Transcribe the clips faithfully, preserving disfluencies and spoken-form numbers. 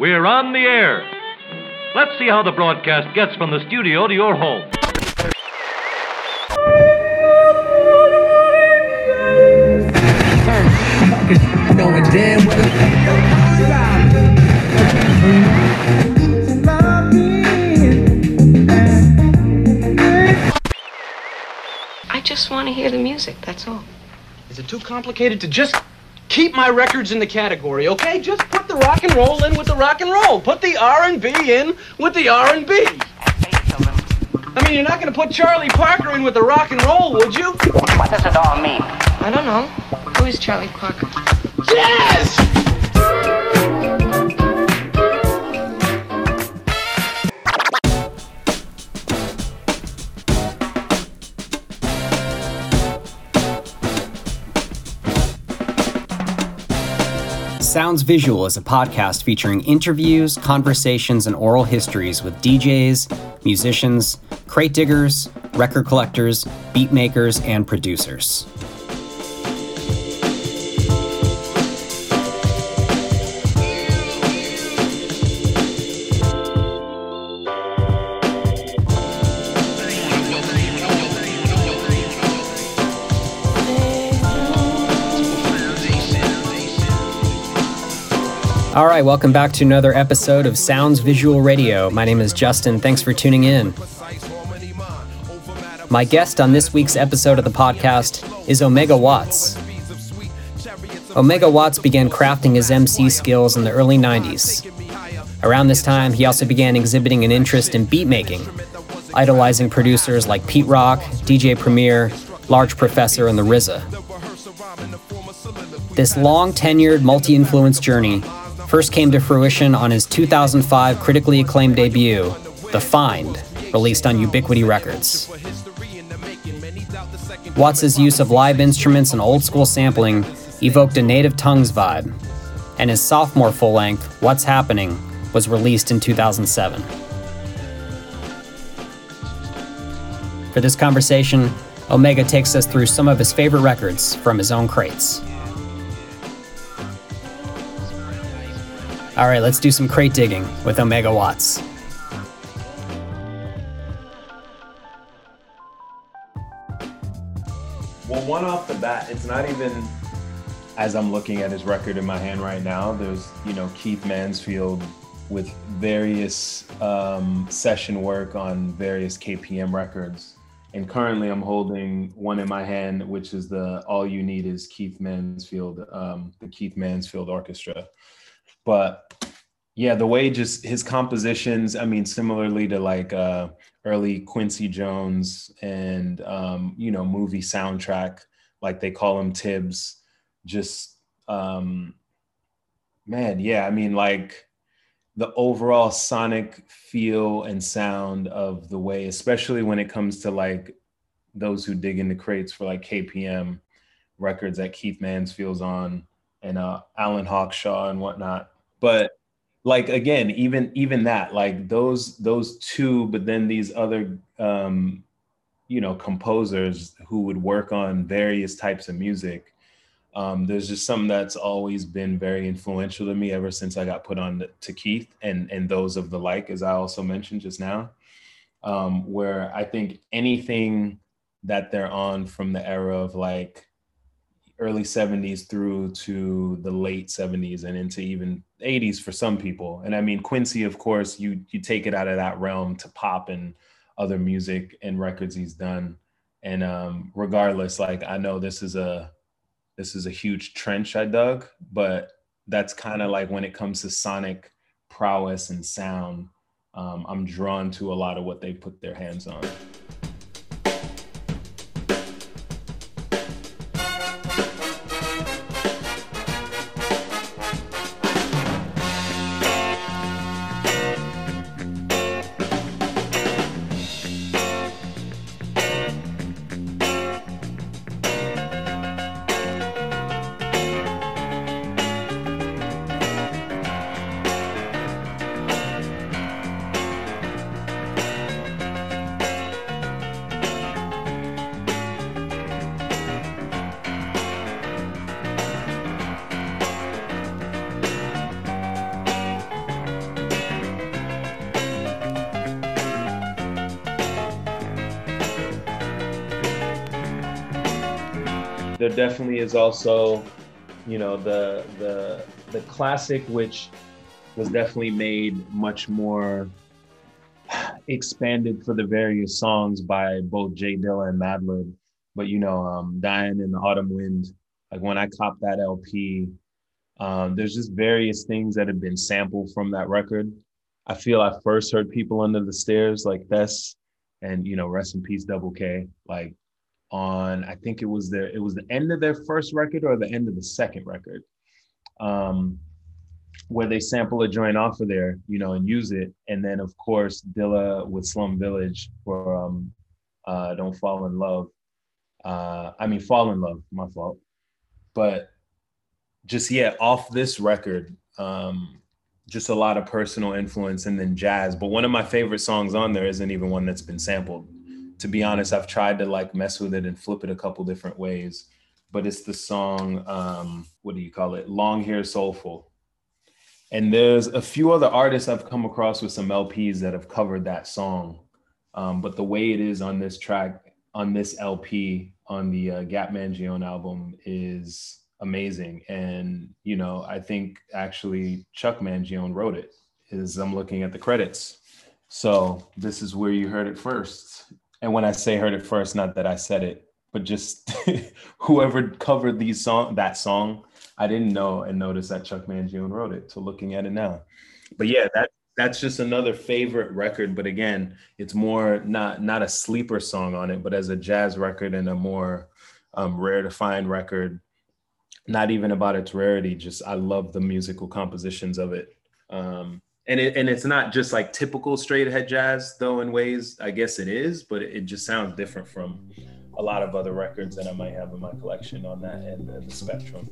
We're on the air. Let's see how the broadcast gets from the studio to your home. Knowing damn I just want to hear the music, that's all. Is it too complicated to just keep my records in the category, okay? Just put the rock and roll in with the rock and roll. Put the R and B in with the R and B. I mean, you're not going to put Charlie Parker in with the rock and roll, would you? What does it all mean? I don't know. Who is Charlie Parker? Yes! Sounds Visual is a podcast featuring interviews, conversations, and oral histories with D Js, musicians, crate diggers, record collectors, beat makers, and producers. All right, welcome back to another episode of Sounds Visual Radio. My name is Justin. Thanks for tuning in. My guest on this week's episode of the podcast is Omega Watts. Omega Watts began crafting his M C skills in the early nineties. Around this time, he also began exhibiting an interest in beat making, idolizing producers like Pete Rock, D J Premier, Large Professor, and the R Z A. This long-tenured, multi-influence journey first came to fruition on his two thousand five critically acclaimed debut, The Find, released on Ubiquity Records. Watts' use of live instruments and old-school sampling evoked a Native Tongues vibe, and his sophomore full-length, What's Happening, was released in two thousand seven. For this conversation, Omega takes us through some of his favorite records from his own crates. All right, let's do some crate digging with Omega Watts. Well, one off the bat, it's not even, as I'm looking at his record in my hand right now, there's, you know, Keith Mansfield with various um, session work on various K P M records. And currently I'm holding one in my hand, which is the All You Need Is Keith Mansfield, um, the Keith Mansfield Orchestra. But yeah, the way just his compositions, I mean, similarly to like uh, early Quincy Jones and, um, you know, movie soundtrack, like they call him Tibbs, just, um, man, yeah, I mean, like the overall sonic feel and sound of the way, especially when it comes to like those who dig into crates for like K P M records that Keith Mansfield's on and uh, Alan Hawkshaw and whatnot. But like, again, even even that, like those those two, but then these other, um, you know, composers who would work on various types of music. Um, there's just something that's always been very influential to me ever since I got put on to Keith and, and those of the like, as I also mentioned just now, um, where I think anything that they're on from the era of like early seventies through to the late seventies and into even eighties for some people. And I mean, Quincy, of course, you you take it out of that realm to pop and other music and records he's done. And um, regardless, like I know this is a this is a huge trench I dug, but that's kind of like when it comes to sonic prowess and sound, um, I'm drawn to a lot of what they put their hands on. there definitely is also, you know, the the the classic, which was definitely made much more expanded for the various songs by both Jay Dilla and Madlib. But, you know, um, Dying in the Autumn Wind, like when I copped that L P, um, there's just various things that have been sampled from that record. I feel I first heard People Under the Stairs, like Bess, and, you know, rest in peace, Double K, like on, I think it was their, it was the end of their first record or the end of the second record, um, where they sample a joint off of there, you know, and use it. And then, of course, Dilla with Slum Village for um, uh, Don't Fall in Love. Uh, I mean, Fall in Love, my fault. But just, yeah, off this record, um, just a lot of personal influence and then jazz. But one of my favorite songs on there isn't even one that's been sampled. To be honest, I've tried to like mess with it and flip it a couple different ways. But it's the song, um, what do you call it? Long Hair Soulful. And there's a few other artists I've come across with some L Ps that have covered that song. Um, but the way it is on this track, on this L P, on the uh, Gap Mangione album is amazing. And, you know, I think actually Chuck Mangione wrote it, as I'm looking at the credits. So this is where you heard it first. And when I say heard it first, not that I said it, but just whoever covered these song, that song, I didn't know and notice that Chuck Mangione wrote it. So looking at it now. But yeah, that that's just another favorite record. But again, it's more not not a sleeper song on it, but as a jazz record and a more um, rare to find record. Not even about its rarity, just I love the musical compositions of it. Um, and it and it's not just like typical straight ahead jazz, though in ways, I guess it is, but it, it just sounds different from a lot of other records that I might have in my collection on that end of the spectrum.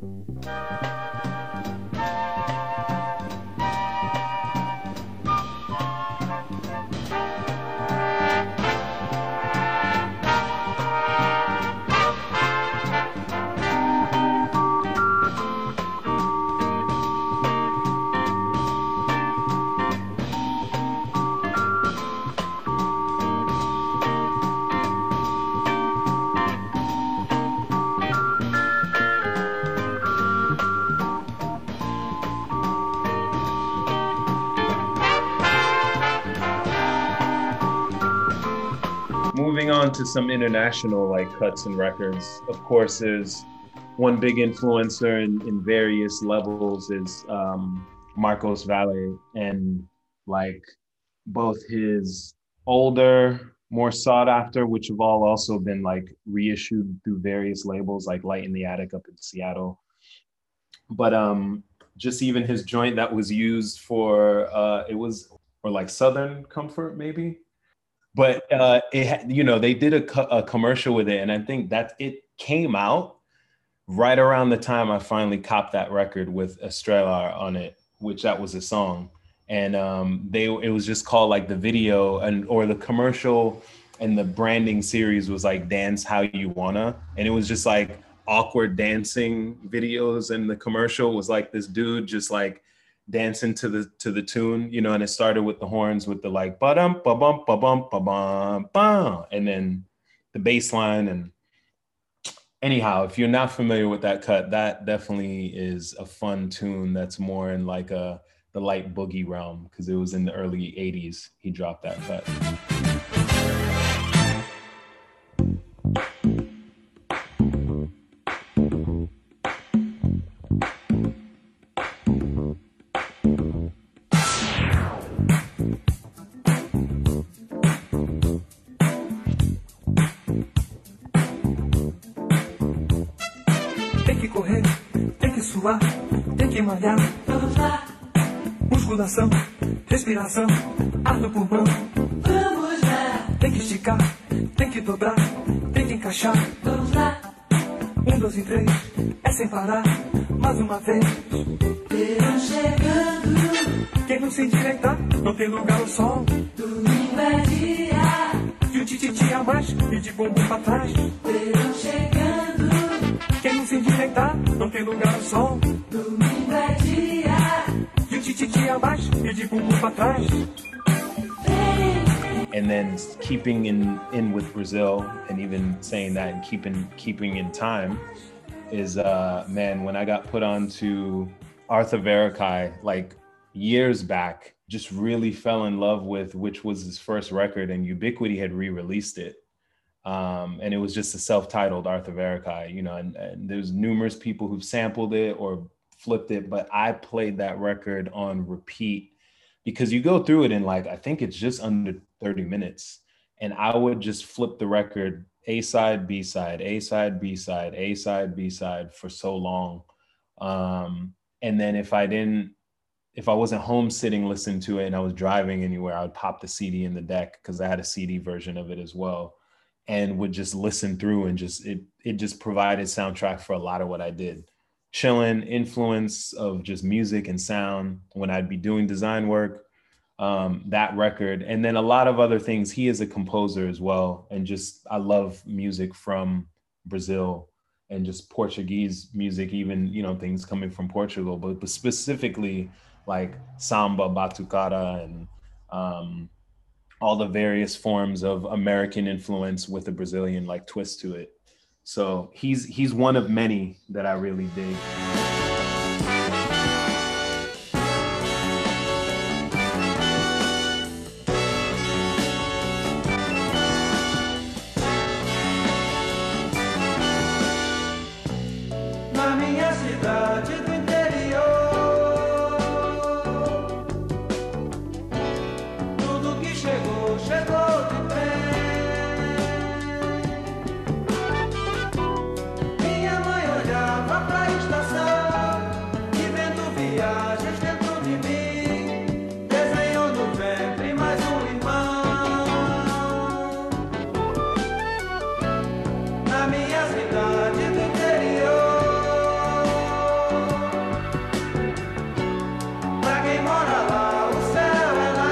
Moving on to some international like cuts and records, of course, there's one big influencer in, in various levels is um, Marcos Valle, and like both his older, more sought after, which have all also been like reissued through various labels like Light in the Attic up in Seattle. But um, just even his joint that was used for, uh, it was for like Southern Comfort maybe. But, uh, it, you know, they did a, co- a commercial with it. And I think that it came out right around the time I finally copped that record with Estrella on it, which that was a song. And um, they it was just called like the video and or the commercial and the branding series was like Dance How You Wanna. And it was just like awkward dancing videos. And the commercial was like this dude just like dancing to the to the tune, you know, and it started with the horns with the like ba-dum ba-bum ba-bum ba-bum ba, and then the bass line. And anyhow, if you're not familiar with that cut, that definitely is a fun tune that's more in like a the light boogie realm, because it was in the early eighties he dropped that cut. Tem que malhar, vamos lá. Musculação, respiração, ar no pulmão. Vamos lá. Tem que esticar, tem que dobrar, tem que encaixar. Vamos lá. Um, dois e três, é sem parar. Mais uma vez. Verão chegando. Quem não se endireitar, não tem lugar ao sol. Domingo é dia. De um tititi a mais e de bumbum pra trás. Verão chegando. Quem não se endireitar, não tem lugar ao sol. Domingo é dia. De um tititi a mais e de bumbum pra trás. Vem, And then keeping in in with Brazil, and even saying that and keeping keeping in time is uh man, when I got put on to Arthur Verocai like years back, just really fell in love with, which was his first record, and Ubiquity had re-released it. Um, and it was just a self-titled Arthur Verocai, you know, and, and there's numerous people who've sampled it or flipped it, but I played that record on repeat because you go through it in like, I think it's just under thirty minutes. And I would just flip the record A side, B side, A side, B side, A side, B side for so long. Um, and then if I didn't, if I wasn't home sitting listening to it and I was driving anywhere, I would pop the C D in the deck because I had a C D version of it as well, and would just listen through, and just, it, it just provided soundtrack for a lot of what I did. Chillin', influence of just music and sound when I'd be doing design work, um, that record. And then a lot of other things. He is a composer as well. And just, I love music from Brazil and just Portuguese music, even, you know, things coming from Portugal, but, but specifically like samba, batucada, and um, all the various forms of American influence with a Brazilian like twist to it. So he's he's one of many that I really dig. Na minha cidade do interior, tudo que chegou, chegou de bem. Minha mãe olhava pra estação e vendo viagens dentro de mim, desenhou no ventre mais um irmão. Na minha cidade do interior, pra quem mora lá, o céu é lá.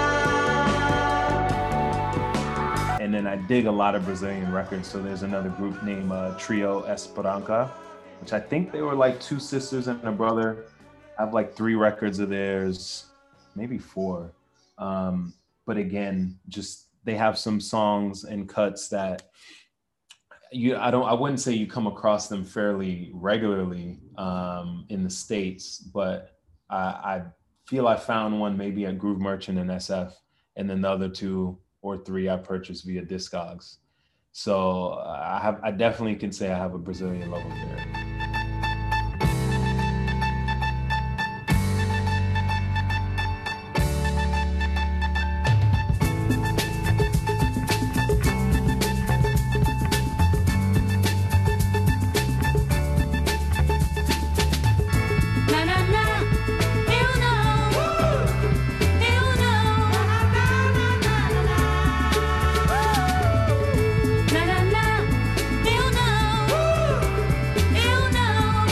And then I dig a lot of Brazilian records. So there's another group named uh, Trio Esperança, which I think they were like two sisters and a brother. I have like three records of theirs, maybe four. Um, but again, just they have some songs and cuts that you, I don't, I wouldn't say you come across them fairly regularly um, in the States, but I, I feel I found one maybe at Groove Merchant and S F, and then the other two or three I purchased via Discogs. So I have, I definitely can say I have a Brazilian love affair. Na na na, eu não, eu não. Na na na, eu não, eu não.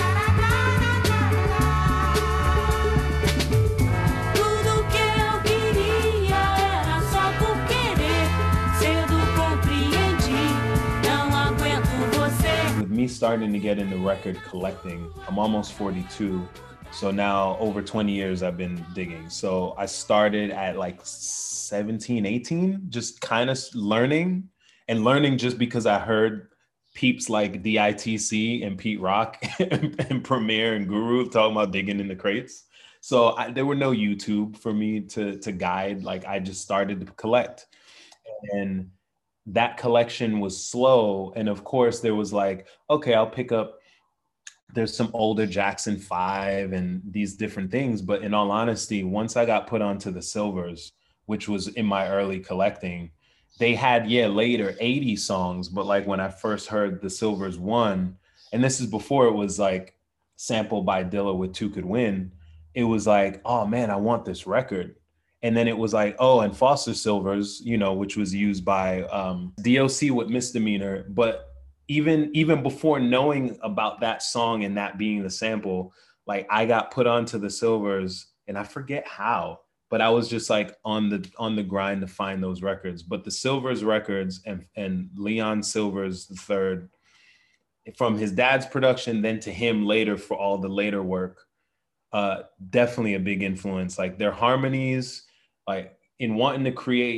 Tudo que eu queria era só por querer. Cedo compreendi, não aguento você. With me starting to get into record collecting, I'm almost forty-two. So now over twenty years I've been digging. So I started at like seventeen, eighteen, just kind of learning and learning just because I heard peeps like D I T C and Pete Rock and, and Premier and Guru talking about digging in the crates. So I, there were no YouTube for me to, to guide. Like I just started to collect. And that collection was slow. And of course there was like, okay, I'll pick up, there's some older Jackson five and these different things. But in all honesty, once I got put onto the Silvers, which was in my early collecting, they had, yeah, later eighties songs. But like when I first heard the Silvers one, and this is before it was like sampled by Dilla with Two Could Win, it was like, oh man, I want this record. And then it was like, oh, and Foster Silvers, you know, which was used by um, D O C with Misdemeanor. But even even before knowing about that song and that being the sample, like I got put onto the Silvers, and I forget how, but I was just like on the on the grind to find those records. But the Silvers records and and Leon Silvers the third, from his dad's production, then to him later for all the later work, uh, definitely a big influence. Like their harmonies, like in wanting to create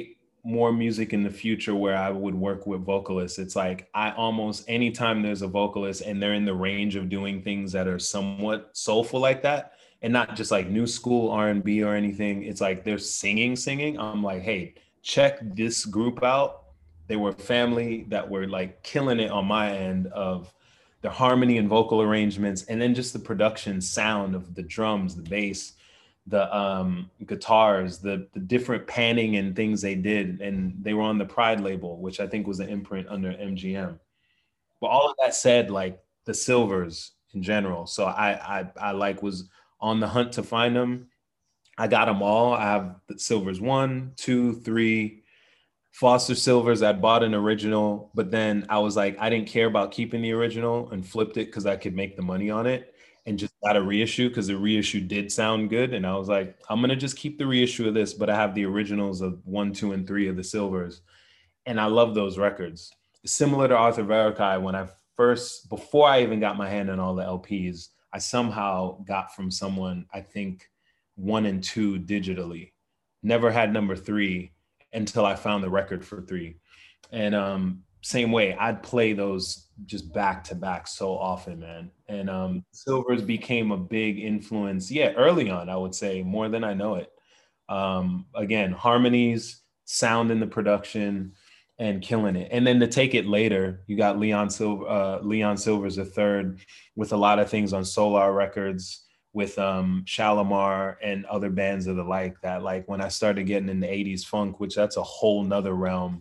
more music in the future where I would work with vocalists. It's like I almost anytime there's a vocalist and they're in the range of doing things that are somewhat soulful like that, and not just like new school R and B or anything. It's like they're singing, singing. I'm like, hey, check this group out. They were family that were like killing it on my end of the harmony and vocal arrangements, and then just the production sound of the drums, the bass, the um, guitars, the, the different panning and things they did. And they were on the Pride label, which I think was an imprint under M G M. But all of that said, like the Silvers in general. So I, I, I like was on the hunt to find them. I got them all. I have the Silvers one, two, three, Foster Silvers. I bought an original, but then I was like, I didn't care about keeping the original and flipped it because I could make the money on it, and just got a reissue because the reissue did sound good. And I was like, I'm going to just keep the reissue of this, but I have the originals of one, two, and three of the Silvers. And I love those records. Similar to Arthur Verocai, when I first, before I even got my hand on all the L Ps, I somehow got from someone, I think, one and two digitally. Never had number three until I found the record for three. And um, same way, I'd play those just back to back so often, man. And um, Silvers became a big influence, yeah, early on, I would say, more than I know it. Um, again, harmonies, sound in the production, and killing it. And then to take it later, you got Leon Silver, uh, Leon Silvers the third with a lot of things on Solar Records with um, Shalimar and other bands of the like that. Like when I started getting in the eighties funk, which that's a whole nother realm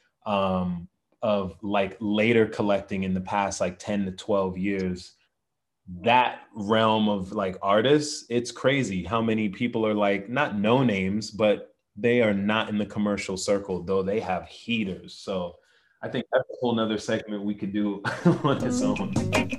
um, of like later collecting in the past like ten to twelve years. That realm of like artists, it's crazy how many people are like not no names, but they are not in the commercial circle, though they have heaters. So I think that's a whole nother segment we could do on its own.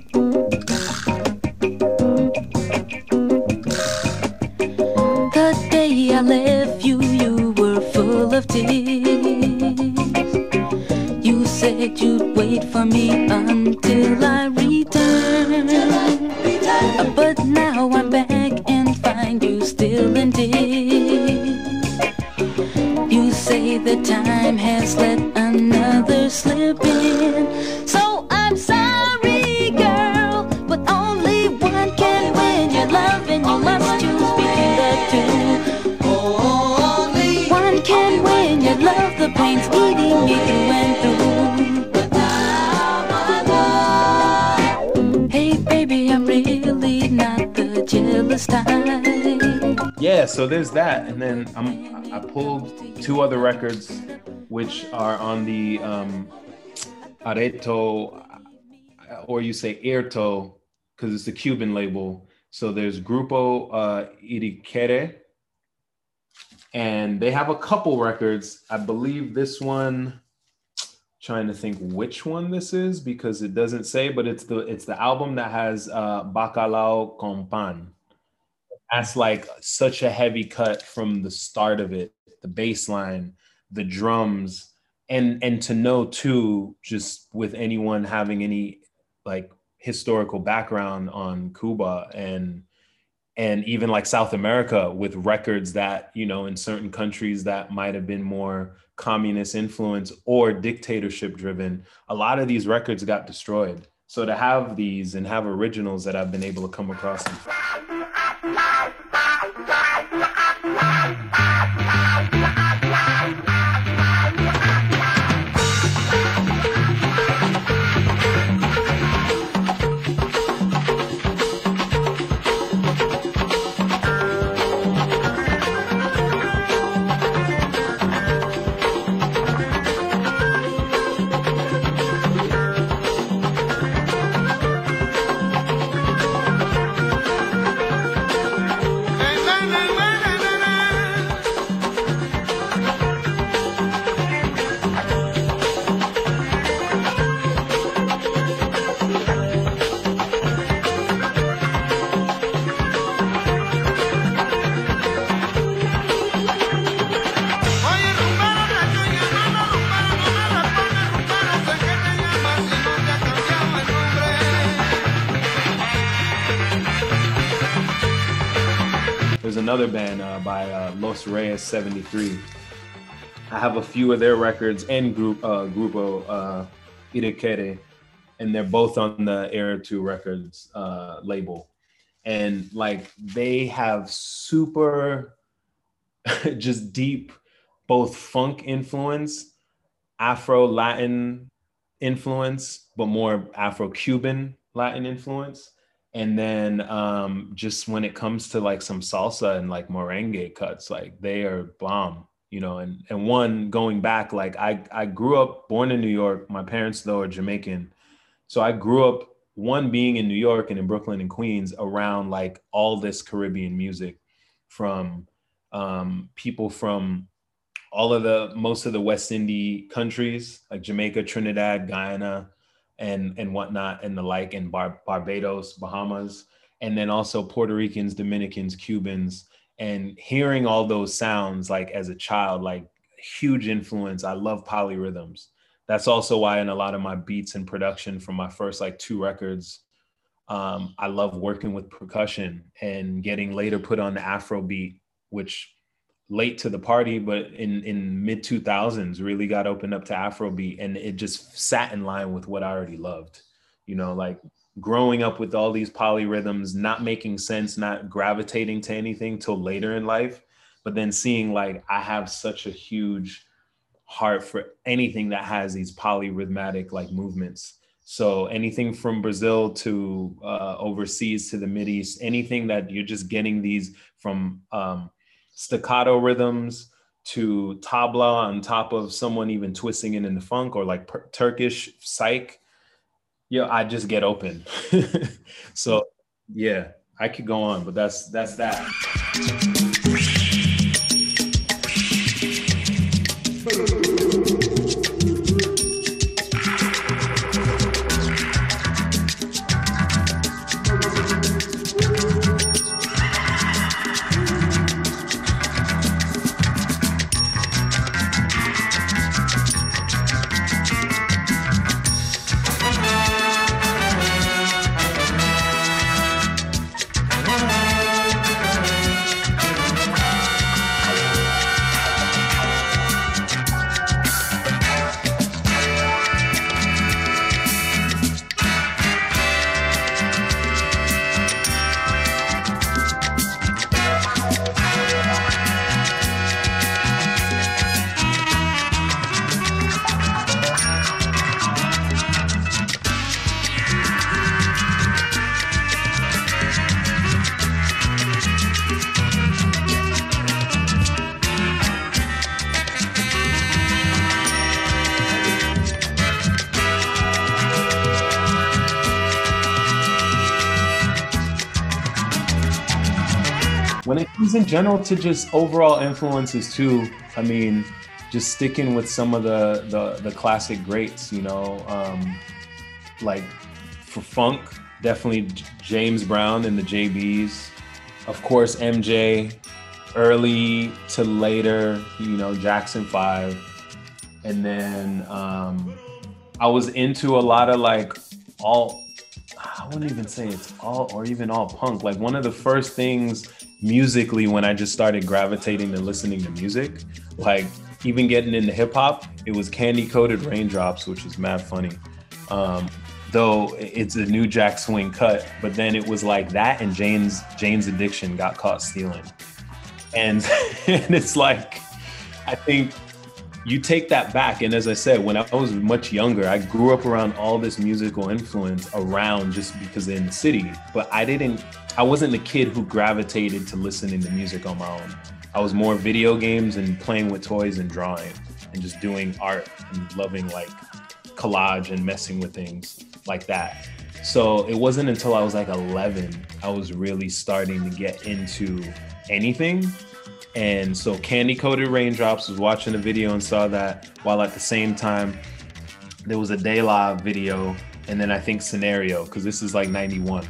The day I left you, you were full of tears. You said you'd wait for me until I returned. But now I'm back and find you still in tears. You say the time has let another slip in. So I'm sorry, girl, but only one can win your love, and you must choose between the two. Only one can win your love, the pain's eating you through and through. Hey baby, I'm really not the jealous type. Yeah, so there's that. And then I'm, I pulled two other records, which are on the um, Areto, or you say Airto, because it's a Cuban label. So there's Grupo uh, Iriquere, and they have a couple records. I believe this one, trying to think which one this is because it doesn't say, but it's the it's the album that has uh, Bacalao con Pan. That's like such a heavy cut from the start of it, the bass line, the drums, and and to know too, just with anyone having any like historical background on Cuba and and even like South America with records that, you know, in certain countries that might have been more communist influence or dictatorship driven, a lot of these records got destroyed. So to have these and have originals that I've been able to come across. There's another band uh, by uh, Los Reyes seventy-three. I have a few of their records and group uh, Grupo uh, Irekere, and they're both on the Era two Records uh, label. And like they have super just deep both funk influence, Afro-Latin influence, but more Afro-Cuban Latin influence. And then um, just when it comes to like some salsa and like merengue cuts, like they are bomb, you know, and, and one going back, like I, I grew up born in New York. My parents though are Jamaican. So I grew up one being in New York and in Brooklyn and Queens around like all this Caribbean music from um, people from all of the, most of the West Indies countries, like Jamaica, Trinidad, Guyana, and, and whatnot, and the like, and Bar- Barbados, Bahamas, and then also Puerto Ricans, Dominicans, Cubans, and hearing all those sounds, like as a child, like huge influence. I love polyrhythms. That's also why in a lot of my beats and production from my first like two records, um, I love working with percussion and getting later put on the Afro beat, which late to the party, but in, in mid two thousands really got opened up to Afrobeat, and it just sat in line with what I already loved. You know, like growing up with all these polyrhythms, not making sense, not gravitating to anything till later in life, but then seeing like I have such a huge heart for anything that has these polyrhythmatic like movements. So anything from Brazil to uh, overseas to the Mideast, anything that you're just getting these from um, staccato rhythms to tabla on top of someone even twisting it in the funk, or like per- Turkish psych, yeah, I just get open. So yeah, I could go on, but that's that's that. When it comes in general to just overall influences too, I mean, just sticking with some of the the, the classic greats, you know, um, like for funk, definitely J- James Brown and the J Bs, of course M J, early to later, you know, Jackson five, and then um, I was into a lot of like all, I wouldn't even say it's all or even all punk. Like one of the first things musically when I just started gravitating to listening to music, like even getting into hip hop, it was Candy Coated Raindrops, which is mad funny. Um, though it's a New Jack Swing cut, but then it was like that and Jane's Jane's Addiction Got Caught Stealing. And, and it's like, I think you take that back. And as I said, when I was much younger, I grew up around all this musical influence around just because in the city, but I didn't, I wasn't the kid who gravitated to listening to music on my own. I was more video games and playing with toys and drawing and just doing art and loving like collage and messing with things like that. So it wasn't until I was like eleven, I was really starting to get into anything. And so Candy Coated Raindrops, was watching a video and saw that, while at the same time there was a De La video, and then I think Scenario, because this is like ninety-one.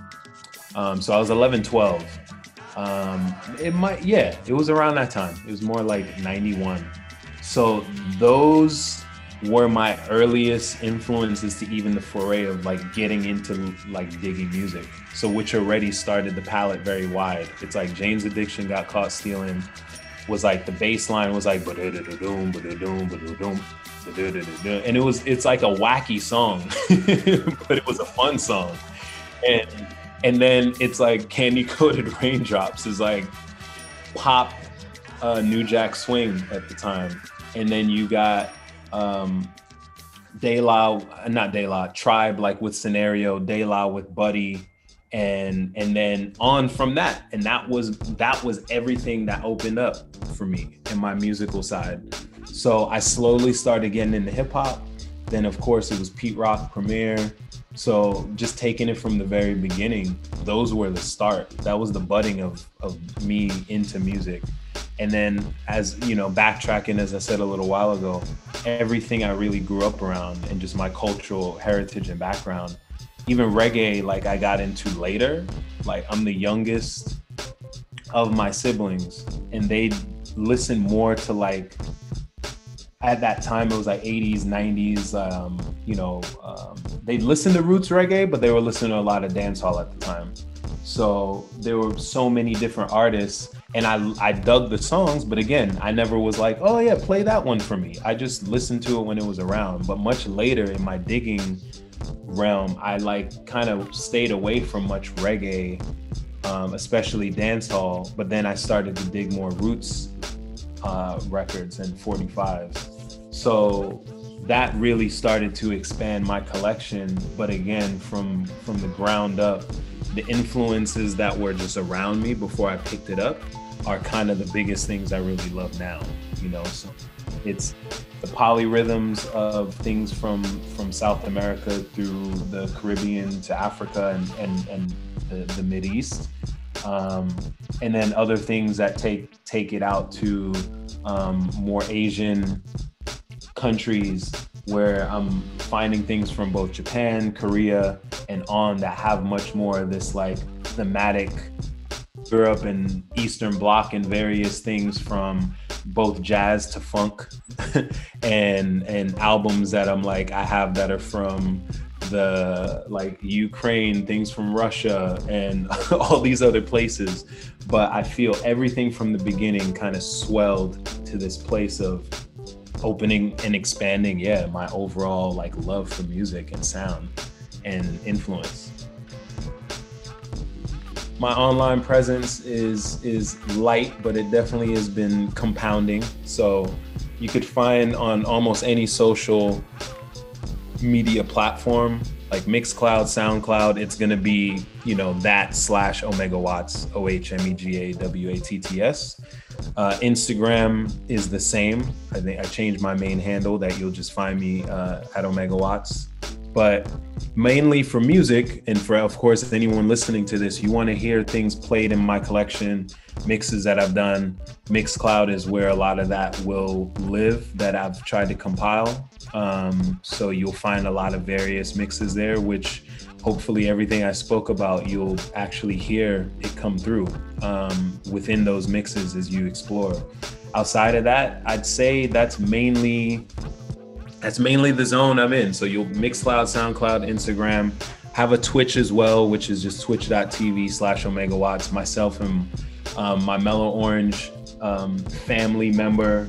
Um, so I was eleven, twelve. Um, it might, yeah, it was around that time. It was more like ninety-one. So those were my earliest influences to even the foray of like getting into like digging music. So which already started the palette very wide. It's like Jane's Addiction Got Caught Stealing, was like the bass line was like ba-da-da-da-doom, ba-da-doom, ba-da-doom, ba-da-da-da-doom. And it was it's like a wacky song, but it was a fun song. And and then it's like Candy Coated Raindrops is like pop uh, New Jack Swing at the time. And then you got um, De La, not De La, Tribe, like with Scenario, De La with Buddy, and and then on from that. And that was that was everything that opened up for me in my musical side. So I slowly started getting into hip hop. Then of course it was Pete Rock, Premier. So just taking it from the very beginning, those were the start. That was the budding of of me into music. And then as, you know, backtracking, as I said a little while ago, everything I really grew up around and just my cultural heritage and background, even reggae, like I got into later. Like I'm the youngest of my siblings and they listen more to like, at that time it was like eighties, nineties, um, you know, um, they listened to roots reggae, but they were listening to a lot of dancehall at the time. So there were so many different artists and I, I dug the songs, but again, I never was like, oh yeah, play that one for me. I just listened to it when it was around. But much later in my digging realm, I like kind of stayed away from much reggae, um, especially dancehall. But then I started to dig more roots uh, records and forty-fives. So that really started to expand my collection. But again, from from the ground up, the influences that were just around me before I picked it up are kind of the biggest things I really love now, you know? So it's the polyrhythms of things from, from South America through the Caribbean to Africa and, and, and the, the Mideast. Um, and then other things that take, take it out to um, more Asian countries where I'm finding things from both Japan, Korea, and on that have much more of this like thematic Europe and Eastern Bloc and various things from both jazz to funk and and albums that I'm like, I have that are from the like Ukraine, things from Russia and all these other places. But I feel everything from the beginning kind of swelled to this place of opening and expanding, yeah, my overall like love for music and sound and influence. My online presence is is light, but it definitely has been compounding. So you could find on almost any social media platform, like Mixcloud, SoundCloud, it's gonna be, you know, that slash Omega Watts, O H M E G A W A T T S. Uh, Instagram is the same. I think I changed my main handle that you'll just find me uh, at Omega Watts. But mainly for music and for, of course, anyone listening to this, you want to hear things played in my collection, mixes that I've done. Mixcloud is where a lot of that will live that I've tried to compile. Um, so you'll find a lot of various mixes there, which hopefully everything I spoke about, you'll actually hear it come through um, within those mixes as you explore. Outside of that, I'd say that's mainly that's mainly the zone I'm in. So you'll Mixcloud, SoundCloud, Instagram, have a Twitch as well, which is just twitch.tv slash Omega Watts. Myself and um, my Mellow Orange um, family member,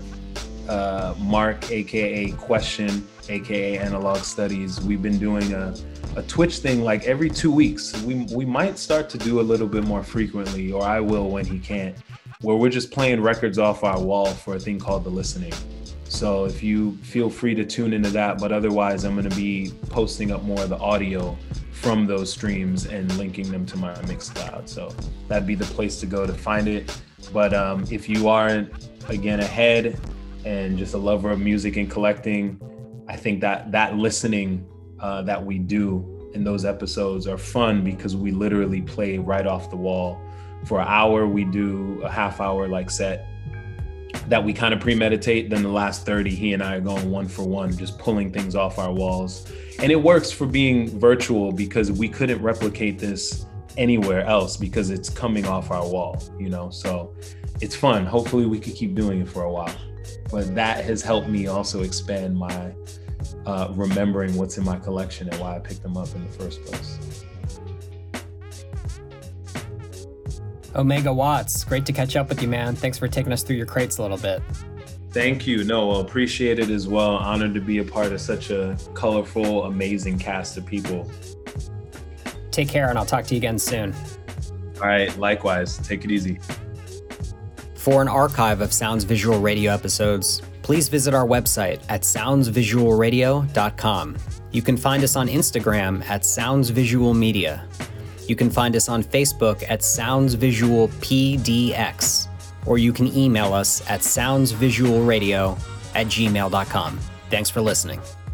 uh, Mark, A K A Question, A K A Analog Studies. We've been doing a a Twitch thing like every two weeks. We we might start to do a little bit more frequently, or I will when he can't, where we're just playing records off our wall for a thing called The Listening. So if you feel free to tune into that, but otherwise I'm gonna be posting up more of the audio from those streams and linking them to my Mixcloud. So that'd be the place to go to find it. But um, if you are, again, ahead and just a lover of music and collecting, I think that that listening Uh, that we do in those episodes are fun because we literally play right off the wall. For an hour, we do a half hour like set that we kind of premeditate. Then the last thirty, he and I are going one for one, just pulling things off our walls. And it works for being virtual because we couldn't replicate this anywhere else because it's coming off our wall, you know? So it's fun. Hopefully we could keep doing it for a while. But that has helped me also expand my Uh, remembering what's in my collection and why I picked them up in the first place. Omega Watts, great to catch up with you, man. Thanks for taking us through your crates a little bit. Thank you. No, well, appreciate it as well. Honored to be a part of such a colorful, amazing cast of people. Take care, and I'll talk to you again soon. All right, likewise. Take it easy. For an archive of Sounds Visual Radio episodes, please visit our website at sounds visual radio dot com. You can find us on Instagram at Sounds Visual Media. You can find us on Facebook at Sounds Visual P D X, or you can email us at sounds visual radio at gmail dot com. Thanks for listening.